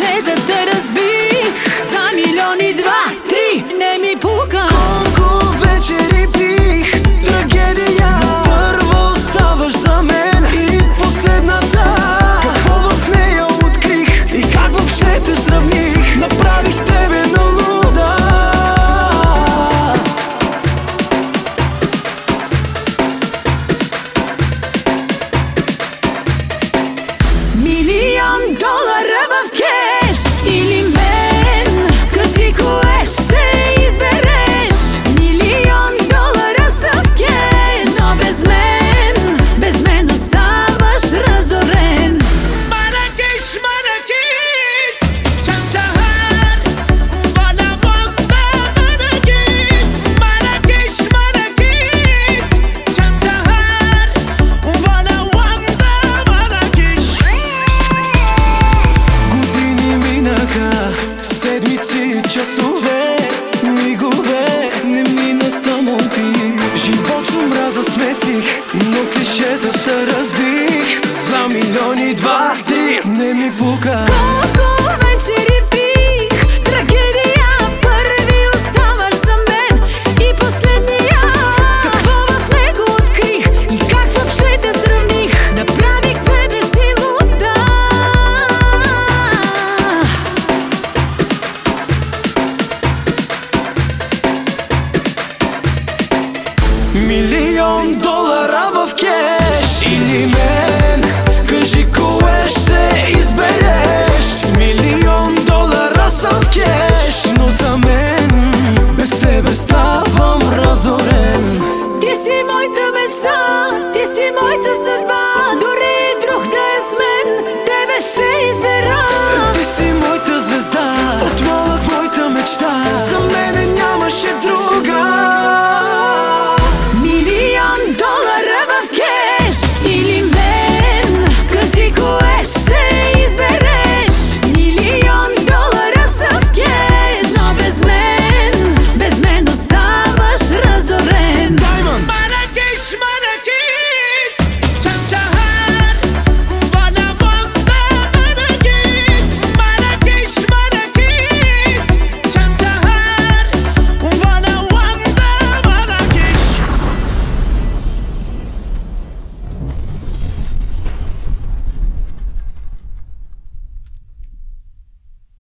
клишетата разбих. За милиони, два, три, не ми пука. Колко вечери пих, трагедия. Първо ставаш за мен и последната. Какво в нея открих и как въобще те сравних? Направих тебе на луда. $1,000,000 в кеш или мен, кажи кое ще избереш. $1,000,000 са в кеш, но без мен оставаш разорен. Marrakech, Marrakech, Çançahar, bana wanda Marrakech. Marrakech, Marrakech, Çançahar, bana wanda Marrakech. Години минаха, седмици, часове, мигове, не мина само ти. Живот с омраза смесих, но клишетата разбих. За милиони, два, три, не ми пука. Колко вечери